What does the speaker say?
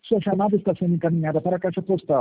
Sua chamada está sendo encaminhada para a caixa postal